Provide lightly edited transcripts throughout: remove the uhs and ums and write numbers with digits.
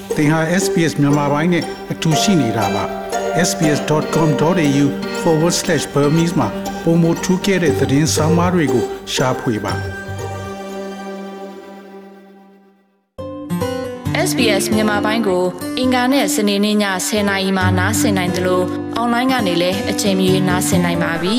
သင်ဟာ SPS မြန်မာပိုင်းနဲ့အတူရှိနေတာပါ sbs.com.au/burmese မှာပုံမထူးခဲ့တဲ့သတင်းစာမားတွေကိုရှားဖွေပါ SBS မြန်မာပိုင်းကိုအင်ကာနဲ့စနေနေ့ည10:00နာရီမှနားဆင်နိုင်တယ်လို့အွန်လိုင်းကနေလည်းအချိန်မီနားဆင်နိုင်ပါပြီ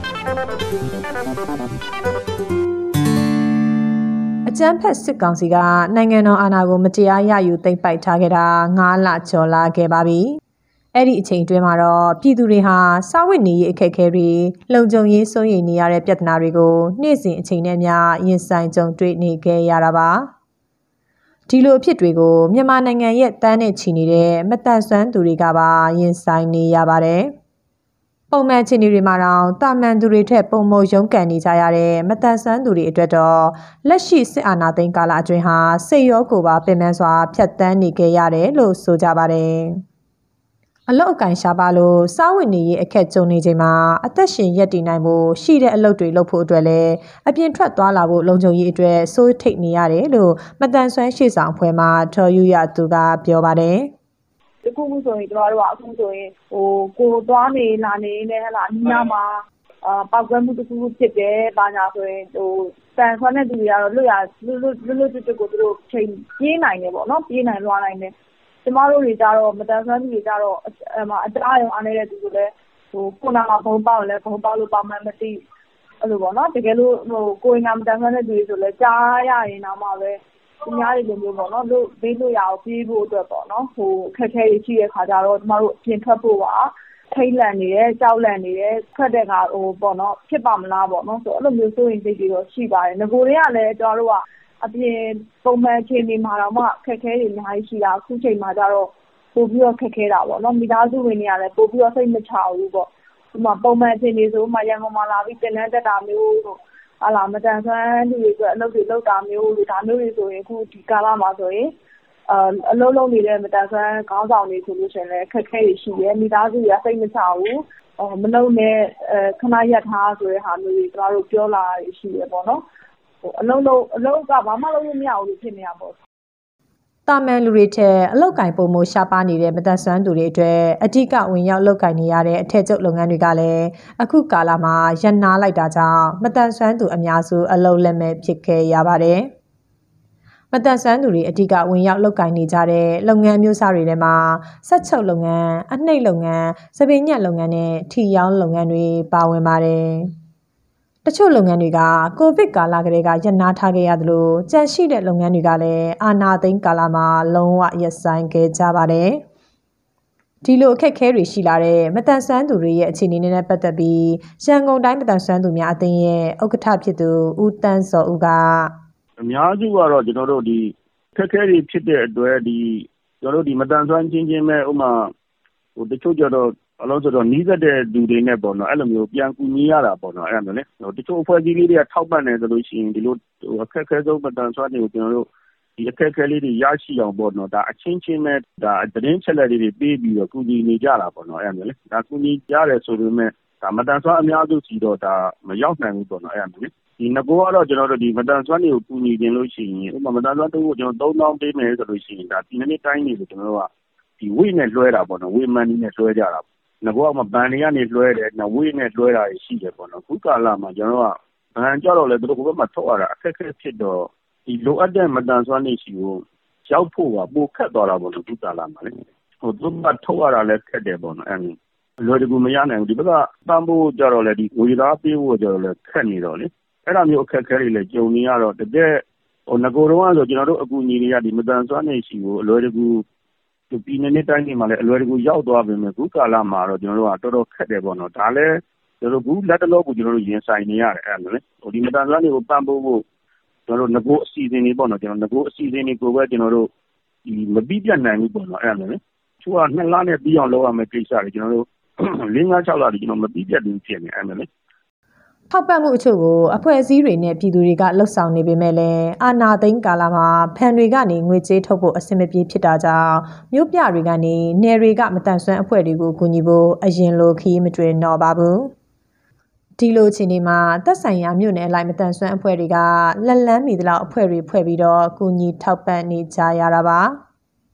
အကြမ်းဖက်စစ်ကောင်စီကနိုင်ငံတော်အာဏာကိုမတရားရယူသိမ်းပိုက်ထားခဲ့တာ9လကျော်လာခဲ့ပါပြီ။အဲ့ဒီအချိန်တွင်းမှာတော့ပြည်သူတွေဟာစားဝတ်နေရေးအခက်အခဲတွေလုံခြုံရေးစိုးရိမ်နေရတဲ့ပြဿနာတွေကိုနေ့စဉ်အချိန်နဲ့မျှရင်ဆိုင်ကြုံတွေ့နေခဲ့ရတာပါ။ဒီလိုအဖြစ်တွေကိုမြန်မာနိုင်ငံရဲ့တန်းနဲ့ချီနေတဲ့မတန်ဆွမ်းသူတွေကပါရင်ဆိုင်နေရပါတယ်။ပုံမှန်အခြေအနေတွေမှာတော့တာမန်သူတွေထက်ပုံမရုန်းကန်နေကြရတဲ့မတန်ဆွမ်းသူတွေအတွက်တော့လက်ရှိစစ်အာဏာသိမ်းကာလအတွင်းဟာစိတ်ရောကိုယ်ပါပင်ပန်းစွာဖြတ်တန်းနေကြရတယ်လို့ဆိုကြပါတယ်။အလုပ်အကင်ရှားပါလို့စားဝတ်နေရေးအခက်ကြုံနေချိန်မှာအသက်ရှင်ရပ်တည်နိုင်ဖို့ရှိတဲ့အလုပ်တွေလုပ်ဖို့အတွက်လည်းအပြင်ထွက်သွားလာဖို့လုံခြုံရေးအတွက်စိုးထိတ်နေရတယ်လို့မတန်ဆွမ်းရှေ့ဆောင်အဖွဲ့မှထော်ယူရသူကပြောပါတယ်။တခုခုဆိုရင်ကျမတို့ကအခုဆိုရင်ကိုသွားနေလာနေနဲ့ဟလာအနီးနားမှာပောက်ကွဲမှုတစ်ခုခုဖြစ်တယ်ဘာညာဆိုရင်တန်ဆွမ်းတဲ့သူတွေကတော့လွတ်ကျွတ်ကိုသူတို့ချိန်ပြေးနိုင်တယ်ပေါ့နော်ပြေးနိုင်လွှားနိုင်တယ်ကျမတို့တွေကြတော့မတန်ဆွမ်းသူတွေကြတော့အကြားရုံအားနေတဲ့သူတွေလည်းကိုနာမှာဘုံပေါက်လည်းဘုံပေါက်လို့ပေါက်မှန်းမသိအဲ့လိုပေါ့နော်တကယ်လို့ကိုယ်ငါမတန်ဆွမ်းတဲ့သူတွေဆိုလည်းကြားရရင်တော့မှပဲသူများတွေလိုမျိုးပေါ့နော်လို့ဘေးလို့ရအောင်ပြေးဖို့အတွက်ပေါ့နော်ခက်ခဲတွေရှိတဲ့ခါကျတော့ကျမတို့ပြင်ထွက်ဖို့ပါထိတ်လန့်နေတယ်ကြောက်လန့်နေတယ်ထွက်တဲ့ကပေါ့နော်ဖြစ်ပါမလားပေါ့နော်ဆိုအဲ့လိုမျိုးစိုးရင်စိတ်တွေတော့ရှိပါတယ်ငကိုတွေကလည်းကျမတို့ကအပြင်ပုံမှန်အခြေအနေမှာတော့မှခက်ခဲတွေအများကြီးရှိတာအခုချိန်မှာကျတော့ပို့ပြီးတော့ခက်ခဲတာပေါ့နော်မိသားစုဝင်တွေကလည်းပို့ပြီးတော့စိတ်မချဘူးပေါ့ဒီမှာပုံမှန်အခြေအနေဆိုမှရန်ကုန်မှာလာပြီးတင်တန်းတက်တာမျိုးတို့မတန်ဆွမ်းသူတွေအတွက်အလုပ်တွေလုပ်တာမျိုးဒါမျိုးတွေဆိုရင်အခုဒီကာလမှာဆိုရင်အလုပ်လုပ်နေတဲ့မတန်ဆွမ်းခေါင်းဆောင်တွေဆိုလို့ရှိရင်လည်းခက်ခဲရရှိတယ်မိသားစုတွေကစိတ်မချဘူးမလုပ်နဲ့ခဏရက်ထားဆိုတဲ့ဟာမျိုးတွေကျွန်တော်တို့ပြောလာရရှိတယ်ပေါ့နော်အလုပ်ကဘာမှလုပ်လို့မရဘူးလို့ဖြစ်နေတာပေါ့တာမန်လူတွေထက်အလောက်ကင်ပုံမရှားပါနေတဲ့မတန်ဆွမ်းသူတွေအတွက်အဓိကဝင်ရောက်လောက်ကင်နေရတဲ့အထက်ကျုပ်လုပ်ငန်းတွေကလည်းအခုကာလမှာရပ်နားလိုက်တာကြောင့်မတန်ဆွမ်းသူအများစုအလုပ်လက်မဲ့ဖြစ်ခဲ့ရပါတယ်။မတန်ဆွမ်းသူတွေအဓိကဝင်ရောက်လောက်ကင်နေကြတဲ့လုပ်ငန်းမျိုးစားတွေထဲမှာဆက်ချုပ်လုပ်ငန်းအနှိပ်လုပ်ငန်းစပင်းညက်လုပ်ငန်းနဲ့ထီရောင်းလုပ်ငန်းတွေပါဝင်ပါတယ်။တချို့လုပ်ငန်းတွေကကိုဗစ်ကာလကတည်းကရပ်နားထားခဲ့ရသလိုကြန့်ရှိတဲ့လုပ်ငန်းတွေကလည်းအာဏာသိမ်းကာလမှာလုံးဝရပ်ဆိုင်းခဲ့ကြပါတယ်။ဒီလိုအခက်အခဲတွေရှိလာတဲ့မတန်ဆွမ်းသူတွေရဲ့အခြေအနေနဲ့ပတ်သက်ပြီးရန်ကုန်တိုင်းမတန်ဆွမ်းသူများအသင်းရဲ့ဥက္ကဋ္ဌဖြစ်သူဦးတန်းစောဦးကအများစုကတော့ကျွန်တော်တို့ဒီအခက်အခဲတွေဖြစ်တဲ့အတွက်ကျွန်တော်တို့ဒီမတန်ဆွမ်းချင်းမဲ့ဥမာတချို့ကြတော့အလုံးစုံတော့နီးစပ်တဲ့လူတွေနဲ့ပေါ့နော်အဲ့လိုမျိုးပြန်ကူညီရတာပေါ့နော်အဲ့လိုမျိုးလေတချို့အဖွဲ့အစည်းလေးတွေကထောက်ပံ့နေသလိုရှိရင်ဒီလိုအခက်အခဲဆုံးမတန်ဆွမ်းတွေကိုကျွန်တော်တို့ဒီအခက်အခဲလေးတွေရရှိအောင်ပေါ့နော်ဒါအချင်းချင်းနဲ့ဒါသတင်းချက်လက်တွေပေးပြီးတော့ကူညီနေကြတာပေါ့နော်အဲ့လိုမျိုးလေဒါကူညီကြရတယ်ဆိုပေမဲ့ဒါမတန်ဆွမ်းအများစုစီတော့ဒါမရောက်နိုင်ဘူးပေါ့နော်အဲ့လိုမျိုးလေဒီငကိုကတော့ကျွန်တော်တို့ဒီမတန်ဆွမ်းတွေကိုကူညီခြင်းလို့ရှိရင်ဥပမာမတန်ဆွမ်းတို့ကိုကျွန်တော်3000ပေးမယ်ဆိုလို့ရှိရင်ဒါဒီနေ့တိုင်းနေလို့ကျွန်တော်တို့ကဒီဝိနဲ့လွှဲတာပေါ့နော်ဝိမန်နီနဲ့လွှဲကြတာငကောကမှဘန်တွေကနေလွှဲတယ်ဝိနဲ့လွှဲတာရှိတယ်ပေါ့နော်ခုကာလမှာကျွန်တော်ကဘန်ကြောက်တော့လေသူတို့ဘက်မှာထုတ်ရတာအခက်အခဲဖြစ်တော့ဒီလိုအပ်တဲ့မတန်ဆွမ်းနေရှိကိုရောက်ဖို့ကပိုခက်သွားတာပေါ့နော်ခုကာလမှာလေသူကထုတ်ရတာလည်းခက်တယ်ပေါ့နော်အဲ့လွယ်တကူမရနိုင်ဘူးဒီဘက်ကပန်းဖို့ကြတော့လေဒီဝေသားပေးဖို့ကြတော့လေခက်နေတော့လေအဲ့ဒါမျိုးအခက်အခဲတွေလည်းကြုံနေရတော့တကယ်ငကိုတော့ဆိုကျွန်တော်တို့အကူအညီတွေကဒီမတန်ဆွမ်းနေရှိကိုအလွယ်တကူဒီနေ့တိုင်းနေမှာလည်းအလွယ်တကူရောက်သွားပြီမဲ့ခုကာလမှာတော့ကျွန်တော်တို့ကတော်တော်ခက်တယ်ပေါ့နော်ဒါလည်းကျွန်တော်တို့လက်တလောကိုကျွန်တော်တို့ရင်ဆိုင်နေရတယ်အဲ့လိုလေဒီမတန်ဆွမ်းတွေကိုပံ့ပိုးဖို့ကျွန်တော်တို့ငကိုအစီအစဉ်တွေပေါ့နော်ကျွန်တော်ငကိုအစီအစဉ်တွေကိုပဲကျွန်တော်တို့ဒီမပြီးပြတ်နိုင်ဘူးပေါ့နော်အဲ့လိုလေသူက2လနဲ့ပြီးအောင်လုပ်ရမယ့်ကိစ္စတွေကျွန်တော်တို့5-6လတွေကျွန်တော်မပြီးပြတ်ဘူးဖြစ်နေအဲ့လိုလေထောက်ပံ့မှုအချို့ကိုအဖွဲ့အစည်းတွေနဲ့ပြည်သူတွေကလှုပ်ဆောင်နေပေမဲ့လည်းအာဏာသိမ်းကာလမှာဖန်တွေကနေငွေကြေးထုတ်ဖို့အဆင်မပြေဖြစ်တာကြောင့်မြို့ပြတွေကနေနယ်တွေကမတန်ဆွမ်းအဖွဲ့တွေကိုကူညီဖို့အရင်လိုခီးမတွေ့တော့ပါဘူးဒီလိုအခြေအနေမှာသက်ဆိုင်ရာမြို့နယ်အလိုက်မတန်ဆွမ်းအဖွဲ့တွေကလက်လန်းမီသလောက်အဖွဲ့တွေဖွဲ့ပြီးတော့ကူညီထောက်ပံ့နေကြရတာပါ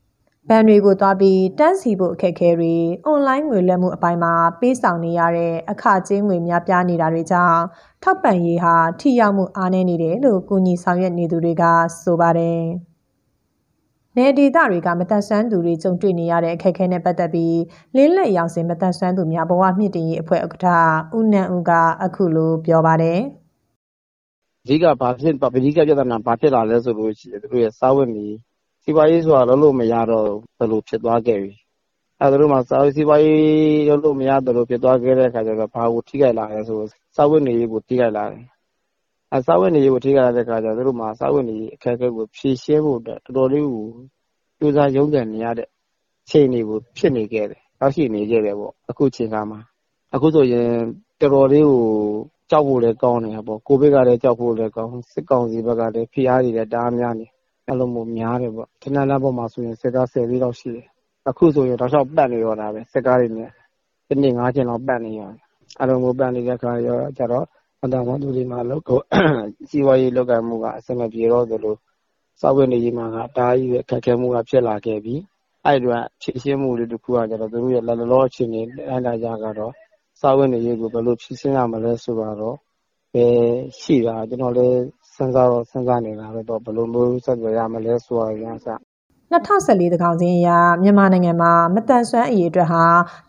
ဘဏ်တွေကိုသွားပြီးတန်းစီဖို့အခက်အခဲတွေအွန်လိုင်းငွေလွှဲမှုအပိုင်းမှာပေးဆောင်နေရတဲ့အခကြေးငွေများပြားနေတာတွေကြောင့်ထောက်ပံ့ရေးဟာထိရောက်မှုအားနည်းနေတယ်လို့ကူညီဆောင်ရွက်နေသူတွေကဆိုပါတယ်။နယ်ဒေသတွေကမသက်ဆွမ်းသူတွေကြုံတွေ့နေရတဲ့အခက်အခဲနဲ့ပတ်သက်ပြီးလင်းလက်ရောင်စင်မသက်ဆွမ်းသူများဘဝမြင့်တင်ရေးအဖွဲ့ဥက္ကဋ္ဌဦးနန်းဦးကအခုလိုပြောပါတယ်။အဓိကပြဿနာဘာဖြစ်လာလဲဆိုလို့ရှိရင်သူတို့ရဲ့စာဝတ်နေစီးပွားရေးဆိုတာလုံးလို့မရတော့ဘယ်လိုဖြစ်သွားခဲ့ပြီ။အဲဒါတို့မှစီးပွားရေးလုံးလို့မရတော့လို့ဖြစ်သွားခဲ့တဲ့အခါကျတော့ဘာကိုထိခိုက်လာလဲဆိုစာဝတ်နေရေးကိုထိခိုက်လာတယ်။စာဝတ်နေရေးကိုထိခိုက်လာတဲ့အခါကျတော့တို့မှစာဝတ်နေရေးအခက်အခဲကိုဖြေရှင်းဖို့တော်တော်လေးကိုကြိုးစားရုန်းကန်နေရတဲ့အခြေအနေကိုဖြစ်နေခဲ့တယ်။ရောက်ရှိနေခဲ့တယ်ပေါ့အခုချိန်ခါမှာအခုဆိုရင်တော်တော်လေးကိုကြောက်ဖို့လည်းကောင်းနေတာပေါ့ကိုဗစ်ကလည်းကြောက်ဖို့လည်းကောင်းစစ်ကောင်စီဘက်ကလည်းဖိအားတွေလည်းတအားများနေအဲ့လိုမျိုးများတယ်ပေါ့ခဏလမ်းပေါ်မှာဆိုရင်စစ်ကား10လေးလောက်ရှိတယ်အခုဆိုရင်တော့ပတ်နေတော့တာပဲစစ်ကားတွေနဲ့ဒီနေ့9ချိန်လောက်ပတ်နေရတယ်အဲ့လိုမျိုးပတ်နေတဲ့ခါရောကြတော့အတန်ဝန်သူတွေမှာလောက်ကိုစီဝါရေးလောက်ကမှုကအစမပြေတော့သလိုစောက်ဝဲနေကြီးမှာကတားကြီးရဲ့အခက်အခဲမှုကဖြစ်လာခဲ့ပြီးအဲ့ဒီကဖြည့်ရှင်းမှုတွေတခုကကြတော့သူတို့ရဲ့လက်လောအခြေအနေအဲ့ဒါကြကတော့စောက်ဝဲနေကြီးကိုဘယ်လိုဖြည့်ရှင်းရမလဲဆိုတော့ရှိတာကျွန်တော်လည်းစဉ်းစားနေတာပဲတော့ဘယ်လိုမျိုးဆက်သွယ်ရမလဲဆိုတာရစ 2014သန်းခေါင်စဉ်အရမြန်မာနိုင်ငံမှာမတန်ဆွမ်းအရေးအတွက်ဟာ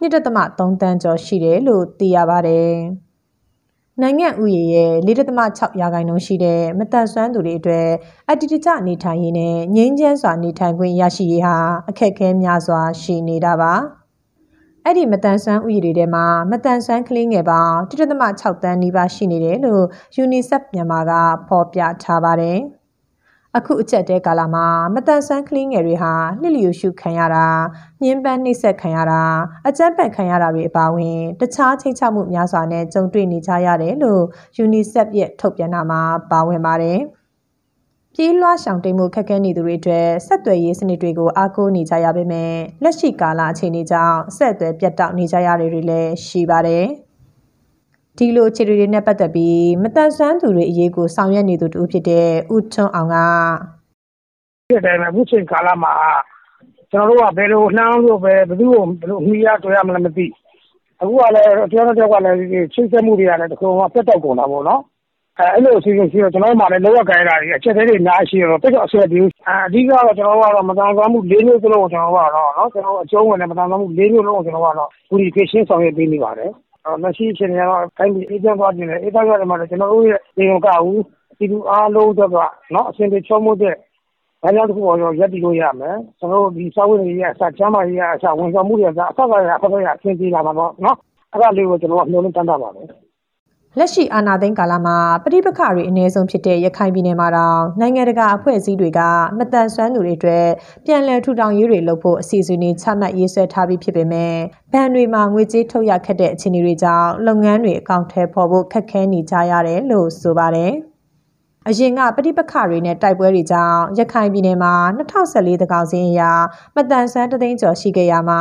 1.3 တန်းကျော်ရှိတယ်လို့သိရပါတယ်။နိုင်ငံဥယေရဲ့ 4.6% ရှိတဲ့မတန်ဆွမ်းသူတွေအတွက်အတ္တိတကျနေထိုင်ရေးနဲ့ငြိမ်းချမ်းစွာနေထိုင်ခွင့်ရရှိရေးဟာအခက်အခဲများစွာရှိနေတာပါ။အဲ့ဒီမတန်ဆွမ်းဥယျာဉ်တွေထဲမှာမတန်ဆွမ်းကလေးငယ်ပေါင်း 1.6 တန်းနီးပါးရှိနေတယ်လို့ UNICEF မြန်မာကဖော်ပြထားပါတယ်။အခုအကျက်တဲကာလမှာမတန်ဆွမ်းကလေးငယ်တွေဟာလျှို့ရှုခံရတာညှဉ်းပန်းနှိပ်စက်ခံရတာအကြမ်းဖက်ခံရတာတွေအပါအဝင်တခြားချိတ်ချမှုများစွာနဲ့ကြုံတွေ့နေကြရတယ်လို့ UNICEF ရဲ့ထုတ်ပြန်တာမှာပါဝင်ပါတယ်။ပြေးလွှားရှောင်တိမ်မှုခက်ခဲနေသူတွေအတွက်ဆက်သွယ်ရေးစနစ်တွေကိုအားကိုးနေကြရပေမဲ့လက်ရှိကာလအခြေအနေကြောင့်ဆက်သွယ်ပြတ်တောက်နေကြရတဲ့တွေလည်းရှိပါတယ်။ဒီလိုအခြေအနေတွေနဲ့ပတ်သက်ပြီးမတန်ဆွမ်းသူတွေအရေးကိုဆောင်ရွက်နေသူတူဖြစ်တဲ့ဦးထွန်းအောင်ကဒီတိုင်းမှာအခုချိန်ကာလမှာကျွန်တော်တို့ကဘယ်လိုနှမ်းလို့ပဲဘယ်သူ့ကိုဘယ်လိုအမိရတွေ့ရမလဲမသိအခုကလည်းကျွန်တော်တို့ကလည်းချိတ်ဆက်မှုတွေကလည်းတခုံကပြတ်တောက်ကုန်တာပေါ့နော်အဲ့လိုအစီအစဉ်ရှိတော့ကျွန်တော်တို့မှလည်းလောကကိုင်းတာတွေအချက်တွေအများကြီးရှိတော့တိတ်တော့အဆွဲပြီးအဓိကတော့ကျွန်တော်တို့ကတော့မတန်ဆွမ်းမှု၄မျိုးစလုံးကိုကျွန်တော်တို့ကတော့နော်ကျွန်တော်တို့အကျုံးဝင်တဲ့မတန်ဆွမ်းမှု၄မျိုးလုံးကိုကျွန်တော်တို့ကတော့ပူရီဖေရှင်းဆောင်ရွက်ပေးနေပါတယ်လက်ရှိအချိန်ကတော့တိုင်းပြည်အေးချမ်းသွားခြင်းနဲ့အေးသားရတယ်မှာကျွန်တော်တို့ရဲ့ဒီကဦးဒီလူအားလုံးတော့နော်အစဉ်ပြေချောမှုတဲ့ဘာကြောင့်တခုပေါ်ရက်တည်လို့ရမယ်ကျွန်တော်တို့ဒီစာဝတ်တွေရဲ့အစချမ်းမာရေးအစဝန်ဆောင်မှုတွေကအစကရအဖက်ရအဆင်ပြေလာမှာပေါ့နော်အဲ့ဒါလေးကိုကျွန်တော်ကမျှော်လင့်တမ်းတာပါပဲလက်ရှိအာဏာသိမ်းကာလမှာပဋိပက္ခတွေအနည်းဆုံးဖြစ်တဲ့ရခိုင်ပြည်နယ်မှာတောင်နိုင်ငံတကာအဖွဲ့အစည်းတွေကမတန်ဆွမ်းသူတွေအတွက်ပြန်လည်ထူထောင်ရေးတွေလုပ်ဖို့အစီအစဉ်တွေချမှတ်ရေးဆွဲထားပြီးဖြစ်ပေမဲ့ဘဏ်တွေမှာငွေကြေးထုတ်ရခက်တဲ့အခြေအနေတွေကြောင့်လုပ်ငန်းတွေအကောင့်ထဲပေါ်ဖို့ခက်ခဲနေကြရတယ်လို့ဆိုပါတယ်။အရင်ကပဋိပက္ခတွေနဲ့တိုက်ပွဲတွေကြောင့်ရခိုင်ပြည်နယ်မှာ2014သန်းခေါင်စဉ်အရမတန်ဆွမ်း3သိန်းကျော်ရှိခဲ့ရမှာ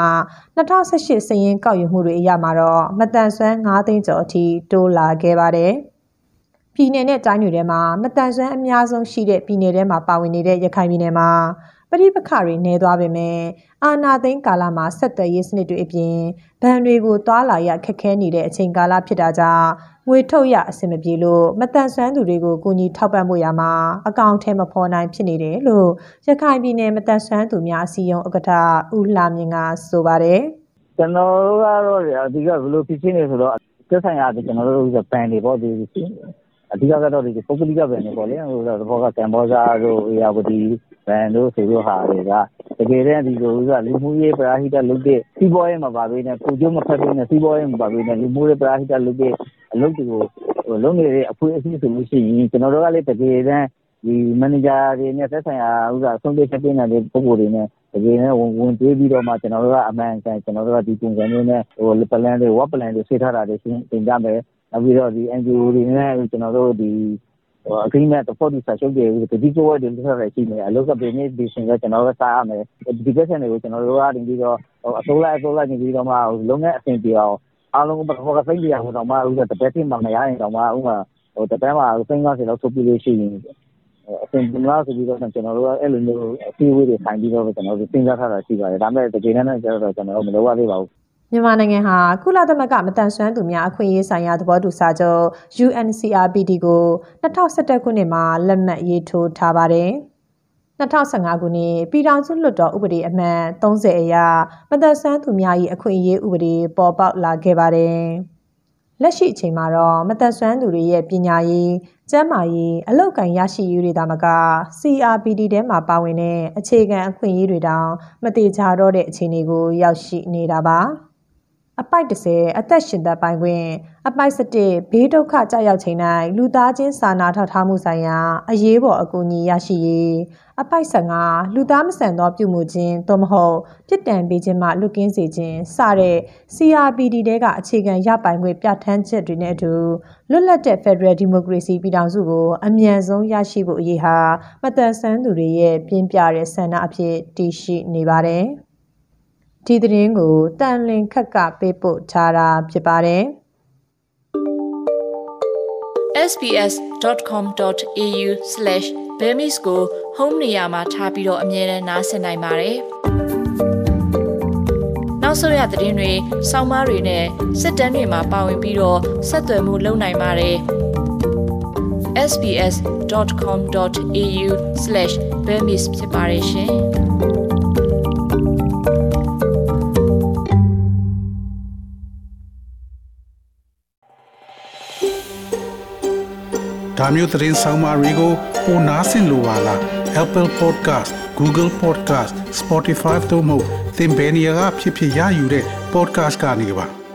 2018စည်ရင်းကောက်ယူမှုတွေအရမှာတော့မတန်ဆွမ်း5သိန်းကျော်အထိတိုးလာခဲ့ပါတယ်။ပြည်နယ်နဲ့တိုင်းတွေထဲမှာမတန်ဆွမ်းအများဆုံးရှိတဲ့ပြည်နယ်ထဲမှာပါဝင်နေတဲ့ရခိုင်ပြည်နယ်မှာပဋိပက္ခတွေနည်းသွားပေမဲ့အာဏာသိမ်းကာလမှာဆက်သွယ်ရေးစနစ်တွေအပြင်ဘဏ်တွေကိုတွာလာရခက်ခဲနေတဲ့အချိန်ကာလဖြစ်တာကြောင့်ငွေထုတ်ရအဆင်မပြေလို့မတန်ဆွမ်းသူတွေကိုကူညီထောက်ပံ့ဖို့ရမှာအကောင့်ထဲမဖော်နိုင်ဖြစ်နေတယ်လို့ရခိုင်ပြည်နယ်မတန်ဆွမ်းသူများအစည်းအရုံးဥက္ကဋ္ဌဦးလှမြင့်ကဆိုပါတယ်ကျွန်တော်တို့ကတော့အဓိကဘယ်လိုဖြစ်နေဆိုတော့သက်ဆိုင်ရာကျွန်တော်တို့ဘဏ်တွေပေါ့ဒီအဓိကတော့ဒီပုဂ္ဂလိကဘဏ်တွေပေါ့လေဟိုတော့ကကမ်ဘောဇာတို့အေယာဝတီဘဏ်တို့ဆိုတော့ဟာတွေကတကယ်တမ်းဒီလိုကလူမှုရေးပရာဟိတလုပ်တဲ့စီးပွားရေးမှာပါပေးနေကိုကျုံးမဖက်ပေးနေစီးပွားရေးမှာပါပေးနေလူမှုရေးပရာဟိတလုပ်တဲ့အလုပ်တွေကိုလုပ်နေတဲ့အဖွဲ့အစည်းဆိုလို့ရှိရင်ကျွန်တော်တို့ကလည်းတကယ်တမ်းဒီမန်နေဂျာတွေနဲ့သက်ဆိုင်ရာဥစ္စာဆုံးဖြတ်ချက်ပေးနေတဲ့ပုဂ္ဂိုလ်တွေနဲ့တကယ်နဲ့ဝင်တွေးပြီးတော့မှကျွန်တော်တို့ကအမှန်ကန်ကျွန်တော်တို့ကဒီပုံစံမျိုးနဲ့ဟိုပလန်တွေဝက်ပလန်တွေဆွဲထားတာတွေသင်ကြမယ်နောက်ပြီးတော့ဒီ NGO တွေနဲ့ကျွန်တော်တို့ဒီagreement တော့ပေါ်ဒီစာချုပ်တွေဒီကိုဝယ်တယ်ဆိုတော့ရှိနေအလုပ်ကပေးနေဒီရှင်ကကျွန်တော်တို့စားရမယ်ဒီကိစ္စတွေကိုကျွန်တော်တို့ကနေပြီးတော့အစိုးရနေပြီးတော့မှလုပ်ငန်းအဆင်ပြေအောင်အားလုံးဘက်ကစိတ်ကြရအောင်တော့မှဥစ္စာတစ်ပတ်မှမရရင်တော့မှဥစ္စာတပန်းမှာ50လောက်ထုတ်ပြီးလို့ရှိရင်အပြင်ကဆိုပြီးတော့ကျွန်တော်တို့ကအဲ့လိုမျိုးအစည်းအဝေးတွေဆိုင်ပြီးတော့ကျွန်တော်တို့စဉ်းစားထားတာရှိပါတယ်ဒါပေမဲ့ဒီနေ့နဲ့ကျတော့ကျွန်တော်တို့မလုပ်ရသေးပါဘူးမြန်မာနိုင်ငံဟာကုလသမဂ္ဂမတန်ဆွမ်းသူများအခွင့်အရေးဆိုင်ရာသဘောတူစာချုပ် UNCRPD ကို2011ခုနှစ်မှာလက်မှတ်ရေးထိုးထားပါတယ်2015ခုနှစ်ပြည်ထောင်စုလွှတ်တော်ဥပဒေအမှတ်30အရမတန်ဆွမ်းသူများ၏အခွင့်အရေးဥပဒေပေါ်ပေါက်လာခဲ့ပါတယ်လက်ရှိအချိန်မှာတော့မတန်ဆွမ်းသူတွေရဲ့ပညာရေးကျန်းမာရေးအလုပ်ကိုင်ရရှိရေးတွေဒါမှက CRPD ထဲမှာပါဝင်တဲ့အခြေခံအခွင့်အရေးတွေတောင်မတိကျတော့တဲ့အခြေအနေကိုရောက်ရှိနေတာပါအပိုက်30အသက်ရှင်သက်ပိုင်းခွင့်အပိုက်17ဘေးဒုက္ခကြောက်ရောက်ချိန်၌လူသားချင်းစာနာထောက်ထားမှုဆိုင်ရာအရေးပေါ်အကူအညီရရှိရေးအပိုက်15လူသားမဆန်သောပြုမှုခြင်းသို့မဟုတ်ပြစ်ဒဏ်ပေးခြင်းမှလွတ်ကင်းစေခြင်းစတဲ့ CRPD တဲကအခြေခံရပိုင်ခွင့်ပြဋ္ဌာန်းချက်တွေနဲ့အတူလွတ်လပ်တဲ့ Federal Democracy ပြည်ထောင်စုကိုအမြန်ဆုံးရရှိဖို့အရေးဟာမတန်ဆွမ်းသူတွေရဲ့ပြင်းပြတဲ့ဆန္ဒအဖြစ်တည်ရှိနေပါတယ်ဒီသတင်းကိုတန်လင်ခက်ကပေးပို့ထားတာဖြစ်ပါတယ် sbs.com.au/bemis ကို home နေရာမှာထားပြီးတော့အမြဲတမ်းနားဆင်နိုင်ပါတယ်နောက်ဆုံးရသတင်းတွေစောင်းမားတွေနဲ့စစ်တမ်းတွေမှာပါဝင်ပြီးတော့ဆက်သွယ်မှုလုပ်နိုင်ပါတယ် sbs.com.au/bemis ဖြစ်ပါတယ်ရှင်ဒါမျိုးသတင်းဆောင်မတွေကိုပိုနားဆင်လိုပါလား Apple Podcast Google Podcast Spotify တို့မှာသင်ပင်ရာဖြစ်ဖြစ်ရယူတဲ့ podcast ကနေပါ